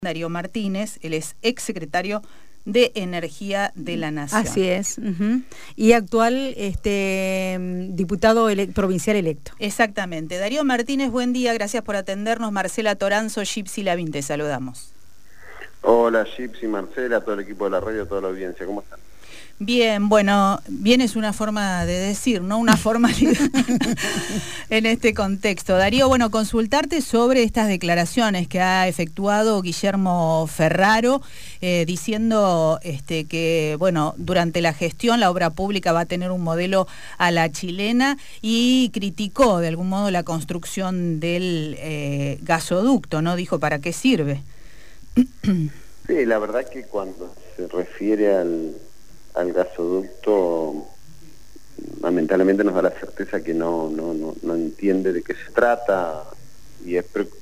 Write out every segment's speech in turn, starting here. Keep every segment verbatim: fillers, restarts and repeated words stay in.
Darío Martínez, él es exsecretario de Energía de la Nación. Así es. Uh-huh. Y actual este, diputado ele- provincial electo. Exactamente. Darío Martínez, buen día, gracias por atendernos. Marcela Toranzo, Gypsy Lavín, te saludamos. Hola Gypsy, Marcela, todo el equipo de la radio, toda la audiencia, ¿cómo están? Bien, bueno, bien es una forma de decir, ¿no? Una formalidad en este contexto. Darío, bueno, consultarte sobre estas declaraciones que ha efectuado Guillermo Ferraro, eh, diciendo este, que, bueno, durante la gestión la obra pública va a tener un modelo a la chilena y criticó de algún modo la construcción del eh, gasoducto, ¿no? Dijo, ¿para qué sirve? Sí, la verdad que cuando se refiere al... al gasoducto, lamentablemente nos da la certeza que no, no, no, no entiende de qué se trata, y es pre...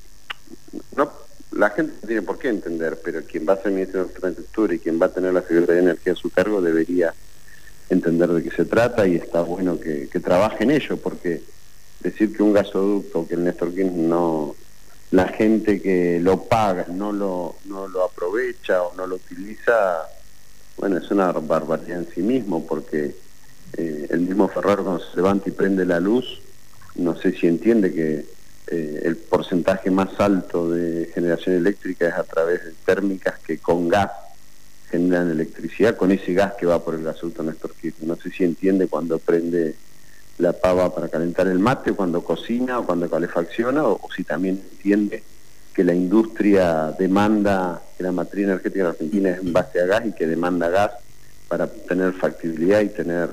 no, la gente no tiene por qué entender, pero quien va a ser ministro de Infraestructura y quien va a tener la Secretaría de Energía a su cargo debería entender de qué se trata, y está bueno que, que trabaje en ello, porque decir que un gasoducto, que el Néstor Kirchner no, la gente que lo paga no lo, no lo aprovecha o no lo utiliza, bueno, es una barbaridad en sí mismo, porque eh, el mismo Ferraro cuando se levanta y prende la luz, no sé si entiende que eh, el porcentaje más alto de generación eléctrica es a través de térmicas que con gas generan electricidad, con ese gas que va por el gasoducto Néstor Kirchner. No sé si entiende cuando prende la pava para calentar el mate, o cuando cocina, o cuando calefacciona, o, o si también entiende que la industria demanda, que la matriz energética de Argentina es en base a gas y que demanda gas para tener factibilidad y tener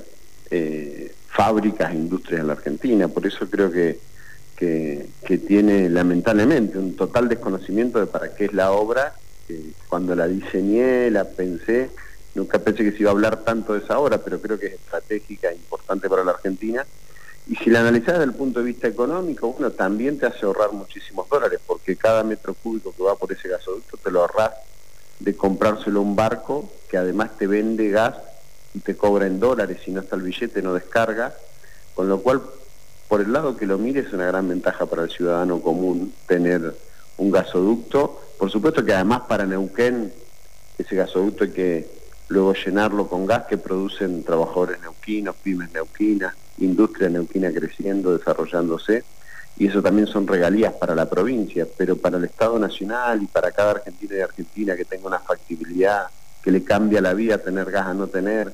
eh, fábricas e industrias en la Argentina. Por eso creo que, que, que tiene lamentablemente un total desconocimiento de para qué es la obra. Eh, cuando la diseñé, la pensé, nunca pensé que se iba a hablar tanto de esa obra, pero creo que es estratégica e importante para la Argentina. Y si la analizás desde el punto de vista económico, bueno, también te hace ahorrar muchísimos dólares, porque cada metro cúbico que va por ese gasoducto te lo ahorrás de comprárselo a un barco que además te vende gas y te cobra en dólares, si no está el billete no descarga, con lo cual, por el lado que lo mires, es una gran ventaja para el ciudadano común tener un gasoducto. Por supuesto que además para Neuquén, ese gasoducto hay que luego llenarlo con gas que producen trabajadores neuquinos, pymes neuquinas, industria neuquina creciendo, desarrollándose, y eso también son regalías para la provincia, pero para el Estado Nacional y para cada argentino y argentina que tenga una factibilidad, que le cambia la vida tener gas a no tener,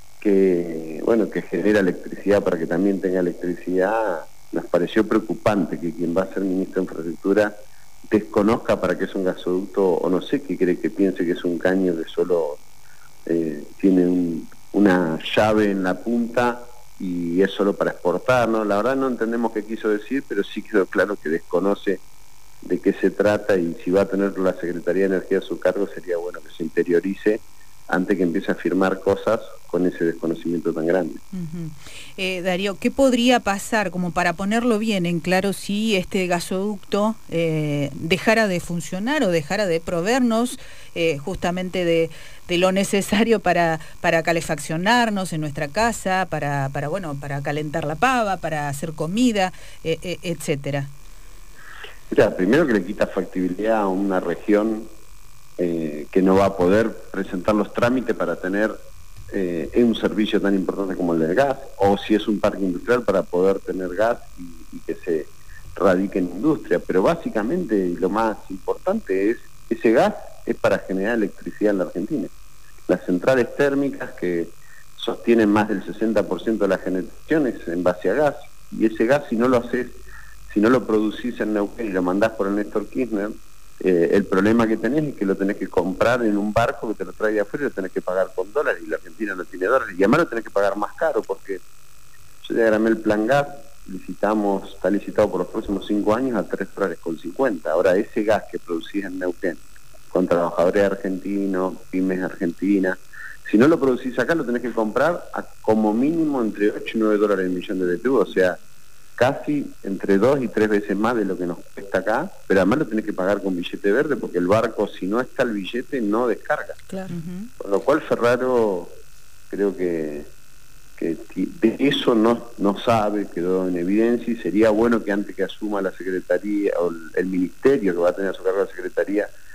que bueno, que genera electricidad para que también tenga electricidad, nos pareció preocupante que quien va a ser ministro de Infraestructura desconozca para qué es un gasoducto, o no sé, que cree que piense que es un caño que solo eh, tiene un, una llave en la punta y es solo para exportar, ¿no? La verdad no entendemos qué quiso decir, pero sí quedó claro que desconoce de qué se trata, y si va a tener la Secretaría de Energía a su cargo sería bueno que se interiorice antes que empiece a firmar cosas con ese desconocimiento tan grande. Uh-huh. eh, Darío, ¿qué podría pasar, como para ponerlo bien en claro, si este gasoducto eh, dejara de funcionar o dejara de proveernos eh, justamente de, de lo necesario para, para calefaccionarnos en nuestra casa, para, para, bueno, para calentar la pava, para hacer comida, eh, eh, etcétera? Mira, primero que le quita factibilidad a una región eh, que no va a poder presentar los trámites para tener eh, un servicio tan importante como el del gas, o si es un parque industrial para poder tener gas y, y que se radique en industria. Pero básicamente lo más importante es, ese gas es para generar electricidad en la Argentina. Las centrales térmicas que sostienen más del sesenta por ciento de las generaciones en base a gas, y ese gas, si no lo haces, si no lo producís en Neuquén y lo mandás por el Néstor Kirchner, eh, el problema que tenés es que lo tenés que comprar en un barco que te lo trae de afuera y lo tenés que pagar con dólares, y la Argentina no tiene dólares, y además lo tenés que pagar más caro, porque yo diagramé el plan gas, licitamos, está licitado por los próximos cinco años a tres dólares con cincuenta. Ahora, ese gas que producís en Neuquén, con trabajadores argentinos, pymes argentinas, si no lo producís acá, lo tenés que comprar a como mínimo entre ocho y nueve dólares el millón de B T U, o sea, casi entre dos y tres veces más de lo que nos cuesta acá, pero además lo tenés que pagar con billete verde, porque el barco, si no está el billete, no descarga. Claro. Uh-huh. Con lo cual Ferraro creo que, que de eso no, no sabe, quedó en evidencia, y sería bueno que antes que asuma la Secretaría, o el ministerio que va a tener a su cargo la Secretaría,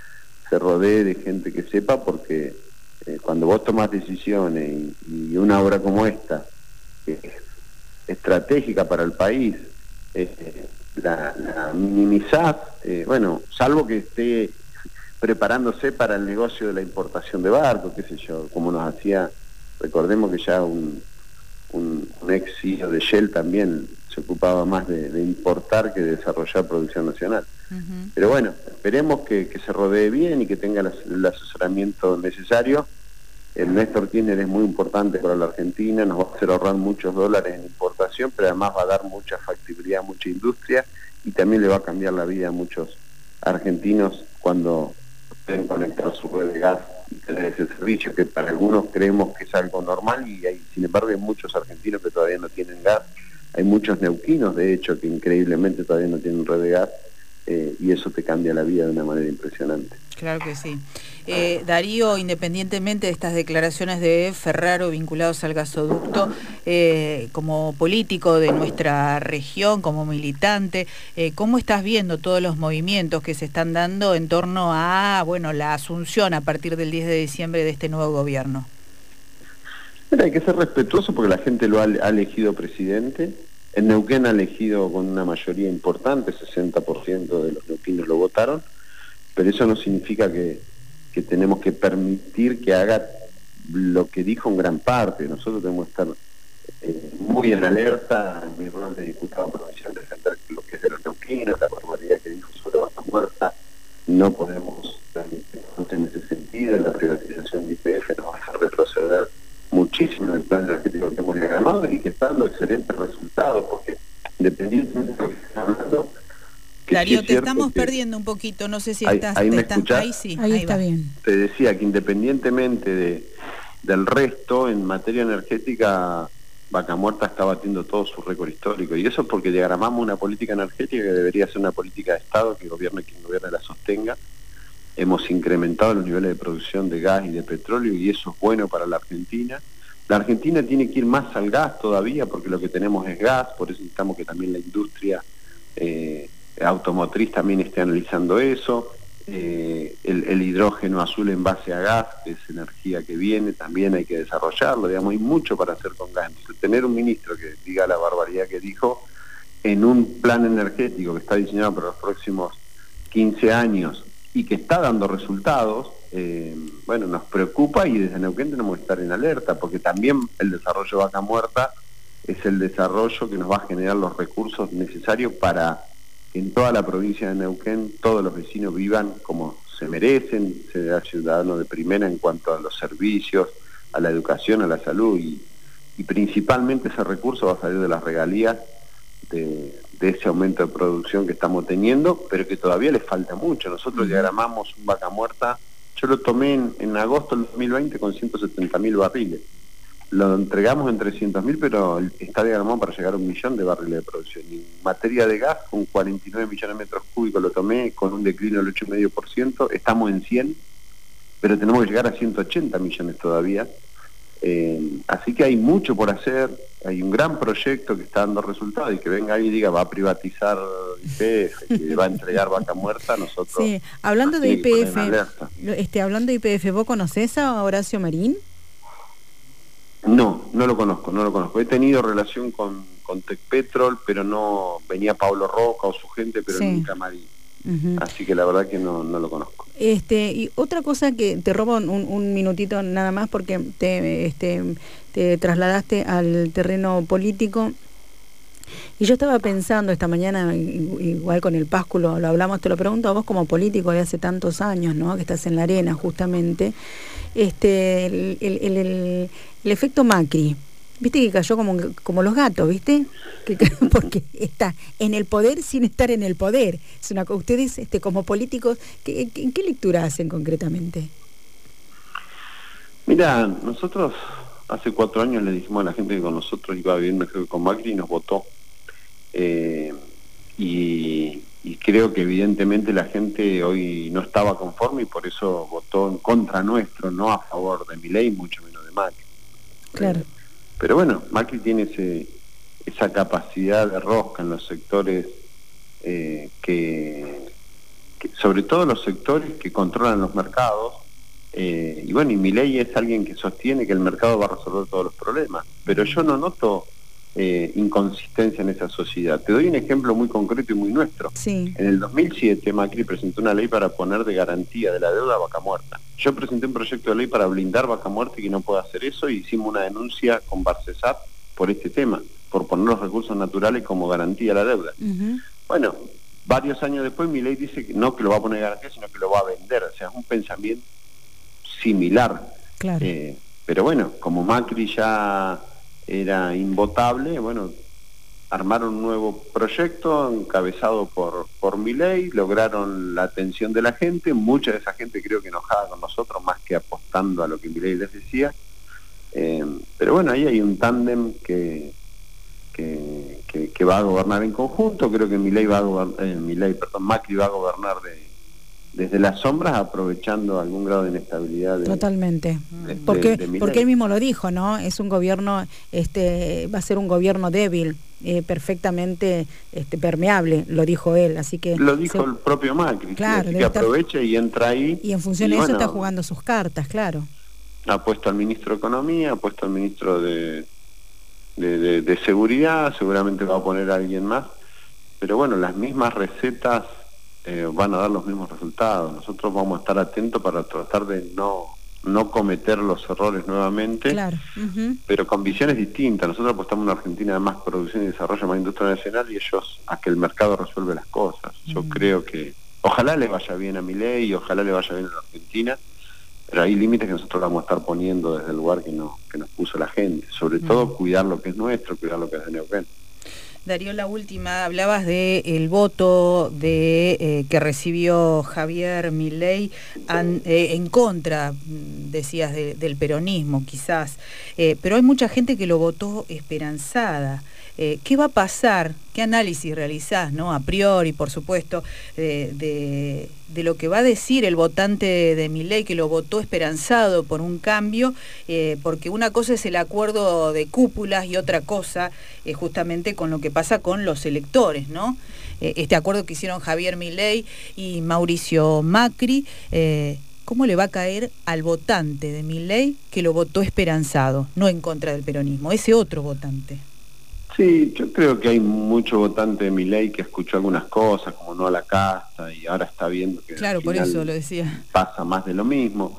se rodee de gente que sepa, porque eh, cuando vos tomás decisiones y, y una obra como esta, que es estratégica para el país, eh, la, la minimizás, eh, bueno, salvo que esté preparándose para el negocio de la importación de barcos, qué sé yo, como nos hacía, recordemos que ya un, un, un ex C E O de Shell también se ocupaba más de, de importar que de desarrollar producción nacional. Uh-huh. Pero bueno, esperemos que, que se rodee bien y que tenga el, el asesoramiento necesario. El Néstor Kirchner es muy importante para la Argentina, nos va a hacer ahorrar muchos dólares en importación, pero además va a dar mucha factibilidad a mucha industria y también le va a cambiar la vida a muchos argentinos cuando pueden conectar su red de gas y tener ese servicio, que para algunos creemos que es algo normal y hay, sin embargo, hay muchos argentinos que todavía no tienen gas, hay muchos neuquinos, de hecho, que increíblemente todavía no tienen red de gas, eh, y eso te cambia la vida de una manera impresionante. Claro que sí. Eh, Darío, independientemente de estas declaraciones de Ferraro vinculados al gasoducto, eh, como político de nuestra región, como militante, eh, ¿cómo estás viendo todos los movimientos que se están dando en torno a, bueno, la asunción a partir del diez de diciembre de este nuevo gobierno? Mira, hay que ser respetuoso porque la gente lo ha, ha elegido presidente. En Neuquén ha elegido con una mayoría importante, sesenta por ciento de los neuquinos lo votaron, pero eso no significa que, que tenemos que permitir que haga lo que dijo en gran parte. Nosotros tenemos que estar eh, muy en alerta en mi rol de diputado provincial, defender lo que es de los neuquinos, la barbaridad que dijo sobre Vaca Muerta. No podemos permitirnos en ese sentido. La privatización de Y P F nos va a hacer retroceder muchísimo en el plan energético que hemos diagramado y que está dando excelentes resultados, porque independientemente de lo que está hablando, Darío, sí te estamos que... perdiendo un poquito, no sé si ahí, estás... Ahí, te me estás... ahí sí, ahí, ahí está va. Bien. Te decía que independientemente de, del resto, en materia energética, Vaca Muerta está batiendo todo su récord histórico, y eso porque diagramamos una política energética que debería ser una política de Estado, que gobierne quien gobierne la sostenga. Hemos incrementado los niveles de producción de gas y de petróleo, y eso es bueno para la Argentina. La Argentina tiene que ir más al gas todavía, porque lo que tenemos es gas, por eso necesitamos que también la industria eh, automotriz también esté analizando eso. Eh, el, el hidrógeno azul en base a gas, que es energía que viene, también hay que desarrollarlo. Digamos, hay mucho para hacer con gas. Entonces, tener un ministro que diga la barbaridad que dijo en un plan energético que está diseñado para los próximos quince años y que está dando resultados, eh, bueno, nos preocupa, y desde Neuquén tenemos que estar en alerta, porque también el desarrollo de Vaca Muerta es el desarrollo que nos va a generar los recursos necesarios para que en toda la provincia de Neuquén todos los vecinos vivan como se merecen, ser ciudadanos de primera en cuanto a los servicios, a la educación, a la salud, y, y principalmente ese recurso va a salir de las regalías de, de ese aumento de producción que estamos teniendo, pero que todavía le falta mucho. Nosotros diagramamos un Vaca Muerta, yo lo tomé en, en agosto del dos mil veinte con ciento setenta mil barriles. Lo entregamos en trescientos mil, pero está diagramado para llegar a un millón de barriles de producción. Y en materia de gas, con cuarenta y nueve millones de metros cúbicos lo tomé, con un declino del ocho coma cinco por ciento, estamos en cien, pero tenemos que llegar a ciento ochenta millones todavía. Eh, así que hay mucho por hacer, hay un gran proyecto que está dando resultados, y que venga ahí y diga va a privatizar Y P F, que va a entregar Vaca Muerta, nosotros... Sí, hablando de Y P F, este, hablando de Y P F, ¿vos conocés a Horacio Marín? No, no lo conozco, no lo conozco. He tenido relación con, con Tecpetrol, pero no venía Pablo Roca o su gente, pero sí. Nunca Marín. Uh-huh. Así que la verdad que no, no lo conozco. Este, y otra cosa que te robo un, un minutito nada más, porque te, este, te trasladaste al terreno político, y yo estaba pensando esta mañana, igual con el Pásculo lo hablamos, te lo pregunto a vos como político de hace tantos años, ¿no? Que estás en la arena justamente, este, el, el, el, el, el efecto Macri. Viste que cayó como, como los gatos, ¿viste? Que, porque está en el poder sin estar en el poder. Es una, ustedes, este, como políticos, ¿qué, qué, ¿qué lectura hacen concretamente? Mira, nosotros hace cuatro años le dijimos a la gente que con nosotros iba a vivir mejor que con Macri, y nos votó. Eh, y, y creo que evidentemente la gente hoy no estaba conforme, y por eso votó en contra nuestro, no a favor de Milei, mucho menos de Macri. Claro. Eh, Pero bueno, Macri tiene ese, esa capacidad de rosca en los sectores eh, que, que, sobre todo los sectores que controlan los mercados, eh, y bueno, y Milei es alguien que sostiene que el mercado va a resolver todos los problemas, pero yo no noto eh, inconsistencia en esa sociedad. Te doy un ejemplo muy concreto y muy nuestro. Sí. En el dos mil siete Macri presentó una ley para poner de garantía de la deuda a Vaca Muerta. Yo presenté un proyecto de ley para blindar Vaca Muerta y que no pueda hacer eso, y hicimos una denuncia con Barcesat por este tema, por poner los recursos naturales como garantía a la deuda. Uh-huh. Bueno, varios años después Milei dice que no que lo va a poner de garantía, sino que lo va a vender. O sea, es un pensamiento similar. Claro. Eh, pero bueno, como Macri ya era invotable, bueno, armaron un nuevo proyecto encabezado por, por Milei, lograron la atención de la gente, mucha de esa gente creo que enojada con nosotros, más que apostando a lo que Milei les decía. Eh, pero bueno, ahí hay un tándem que, que, que, que va a gobernar en conjunto. Creo que Milei va a gobernar, eh, Milei, perdón, Macri va a gobernar de, desde las sombras, aprovechando algún grado de inestabilidad. De, Totalmente. De, porque, de, de porque él mismo lo dijo, ¿no? Es un gobierno, este, va a ser un gobierno débil, eh, perfectamente este, permeable, lo dijo él, así que... Lo dijo se... el propio Macri, claro, sí, así que aprovecha estar... y entra ahí. Y en función y de eso bueno, está jugando sus cartas, claro. Ha puesto al ministro de Economía, ha puesto al ministro de, de, de, de Seguridad, seguramente va a poner a alguien más, pero bueno, las mismas recetas eh, van a dar los mismos resultados. Nosotros vamos a estar atentos para tratar de no, no cometer los errores nuevamente, claro. Uh-huh. pero con visiones distintas. Nosotros apostamos en una Argentina de más producción y desarrollo, más industria nacional, y ellos a que el mercado resuelve las cosas. Yo uh-huh. creo que ojalá le vaya bien a Milei y ojalá le vaya bien a la Argentina, pero hay límites que nosotros vamos a estar poniendo desde el lugar que, no, que nos puso la gente. Sobre uh-huh. todo cuidar lo que es nuestro, cuidar lo que es de Neuquén. Darío, la última, hablabas de el voto de eh, que recibió Javier Milei an, eh, en contra, decías, de, del peronismo, quizás, eh, pero hay mucha gente que lo votó esperanzada. Eh, ¿Qué va a pasar? ¿Qué análisis realizás, no? A priori, por supuesto, eh, de, de lo que va a decir el votante de Milei, que lo votó esperanzado por un cambio, eh, porque una cosa es el acuerdo de cúpulas y otra cosa eh, justamente con lo que pasa con los electores, ¿no? Eh, este acuerdo que hicieron Javier Milei y Mauricio Macri, eh, ¿cómo le va a caer al votante de Milei que lo votó esperanzado, no en contra del peronismo, ese otro votante? Sí, yo creo que hay mucho votante de Milei que escuchó algunas cosas, como no a la casta, y ahora está viendo que claro, por eso lo decía, pasa más de lo mismo.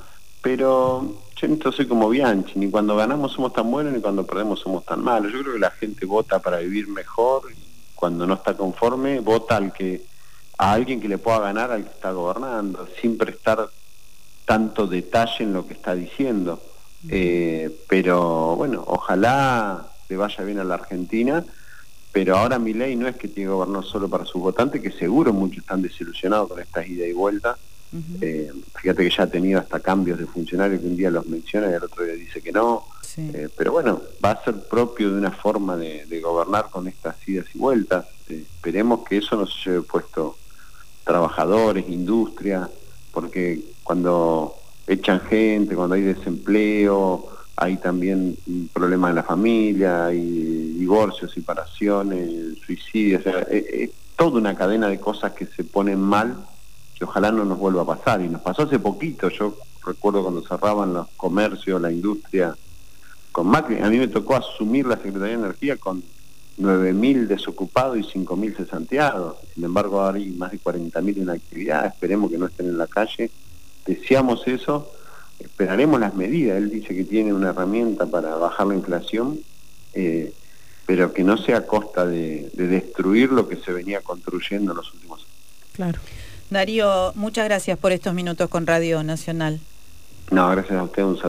Pero yo no soy como Bianchi, ni cuando ganamos somos tan buenos, ni cuando perdemos somos tan malos. Yo creo que la gente vota para vivir mejor, y cuando no está conforme, vota al que a alguien que le pueda ganar al que está gobernando, sin prestar tanto detalle en lo que está diciendo. Mm. Eh, pero bueno, ojalá le vaya bien a la Argentina, pero ahora Milei no es que tiene que gobernar solo para sus votantes, que seguro muchos están desilusionados con estas ida y vuelta. Uh-huh. eh, fíjate que ya ha tenido hasta cambios de funcionarios que un día los menciona y el otro día dice que no. Sí. Eh, pero bueno, va a ser propio de una forma de, de gobernar con estas idas y vueltas. Eh, esperemos que eso no se lleve puesto trabajadores, industria, porque cuando echan gente, cuando hay desempleo, hay también problemas en la familia, hay divorcios, separaciones, suicidios, o sea, es, es toda una cadena de cosas que se ponen mal, que ojalá no nos vuelva a pasar. Y nos pasó hace poquito, yo recuerdo cuando cerraban los comercios, la industria, con Macri, a mí me tocó asumir la Secretaría de Energía con nueve mil desocupados y cinco mil cesanteados. Sin embargo, ahora hay más de cuarenta mil en actividad, esperemos que no estén en la calle, deseamos eso. Esperaremos las medidas. Él dice que tiene una herramienta para bajar la inflación, eh, pero que no sea a costa de, de destruir lo que se venía construyendo en los últimos años. Claro. Darío, muchas gracias por estos minutos con Radio Nacional. No, gracias a usted. Un saludo.